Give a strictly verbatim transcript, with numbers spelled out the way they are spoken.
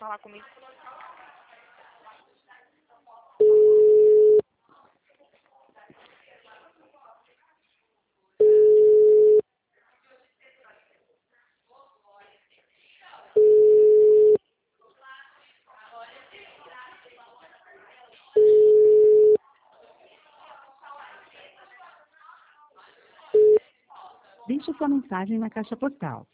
falar comigo. Deixe sua mensagem na caixa postal.